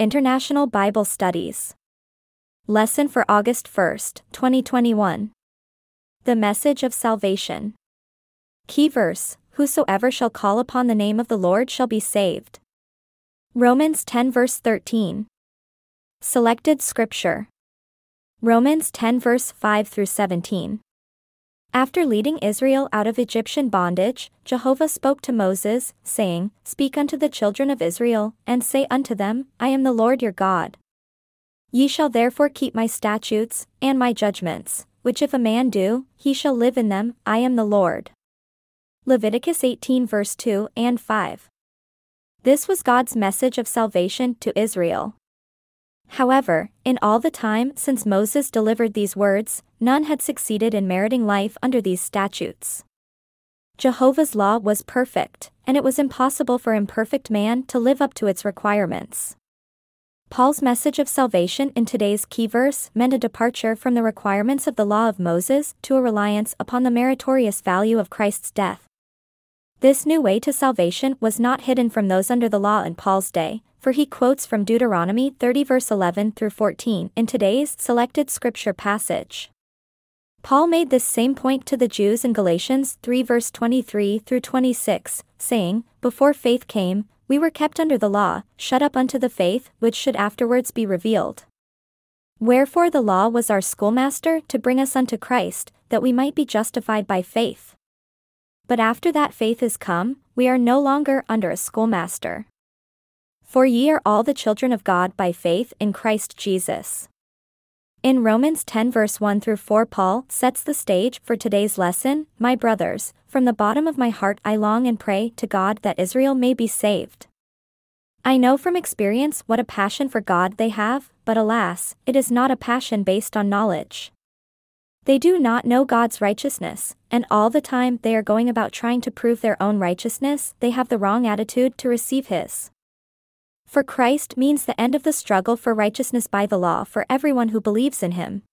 International Bible Studies. Lesson for August 1st, 2021. The Message of Salvation. Key verse: Whosoever shall call upon the name of the Lord shall be saved. Romans 10 verse 13. Selected Scripture. Romans 10 verse 5 through 17. After leading Israel out of Egyptian bondage, Jehovah spoke to Moses, saying, Speak unto the children of Israel, and say unto them, I am the Lord your God. Ye shall therefore keep my statutes, and my judgments, which if a man do, he shall live in them, I am the Lord. Leviticus 18 verse 2 and 5. This was God's message of salvation to Israel. However, in all the time since Moses delivered these words, none had succeeded in meriting life under these statutes. Jehovah's law was perfect, and it was impossible for imperfect man to live up to its requirements. Paul's message of salvation in today's key verse meant a departure from the requirements of the law of Moses to a reliance upon the meritorious value of Christ's death. This new way to salvation was not hidden from those under the law in Paul's day, for he quotes from Deuteronomy 30 verse 11 through 14 in today's selected scripture passage. Paul made this same point to the Jews in Galatians 3 verse 23 through 26, saying, Before faith came, we were kept under the law, shut up unto the faith which should afterwards be revealed. Wherefore the law was our schoolmaster to bring us unto Christ, that we might be justified by faith. But after that faith is come, we are no longer under a schoolmaster. For ye are all the children of God by faith in Christ Jesus. In Romans 10 verse 1 through 4, Paul sets the stage for today's lesson. My brothers, from the bottom of my heart I long and pray to God that Israel may be saved. I know from experience what a passion for God they have, but alas, it is not a passion based on knowledge. They do not know God's righteousness, and all the time they are going about trying to prove their own righteousness, they have the wrong attitude to receive His. For Christ means the end of the struggle for righteousness by the law for everyone who believes in Him.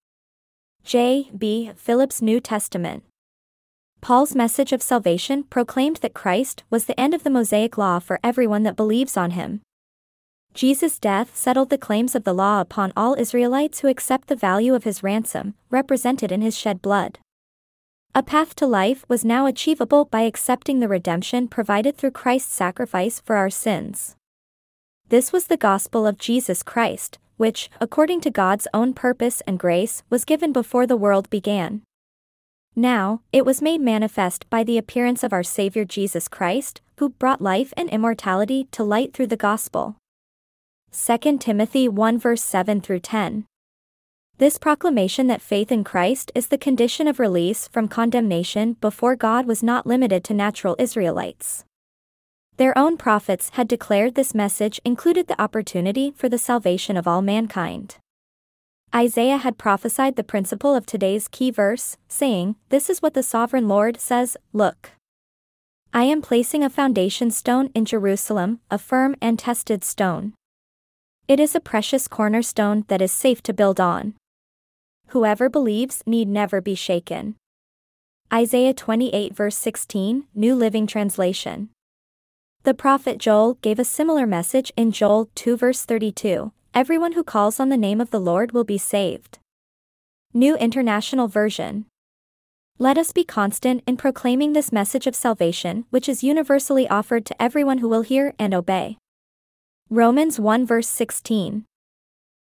J. B. Phillips, New Testament. Paul's message of salvation proclaimed that Christ was the end of the Mosaic law for everyone that believes on Him. Jesus' death settled the claims of the law upon all Israelites who accept the value of His ransom, represented in His shed blood. A path to life was now achievable by accepting the redemption provided through Christ's sacrifice for our sins. This was the gospel of Jesus Christ, which, according to God's own purpose and grace, was given before the world began. Now, it was made manifest by the appearance of our Savior Jesus Christ, who brought life and immortality to light through the gospel. 2 Timothy 1 verse 7 through 10. This proclamation that faith in Christ is the condition of release from condemnation before God was not limited to natural Israelites. Their own prophets had declared this message included the opportunity for the salvation of all mankind. Isaiah had prophesied the principle of today's key verse, saying, This is what the sovereign Lord says, Look. I am placing a foundation stone in Jerusalem, a firm and tested stone. It is a precious cornerstone that is safe to build on. Whoever believes need never be shaken. Isaiah 28 verse 16, New Living Translation. The prophet Joel gave a similar message in Joel 2 verse 32, Everyone who calls on the name of the Lord will be saved. New International Version. Let us be constant in proclaiming this message of salvation which is universally offered to everyone who will hear and obey. Romans 1 verse 16.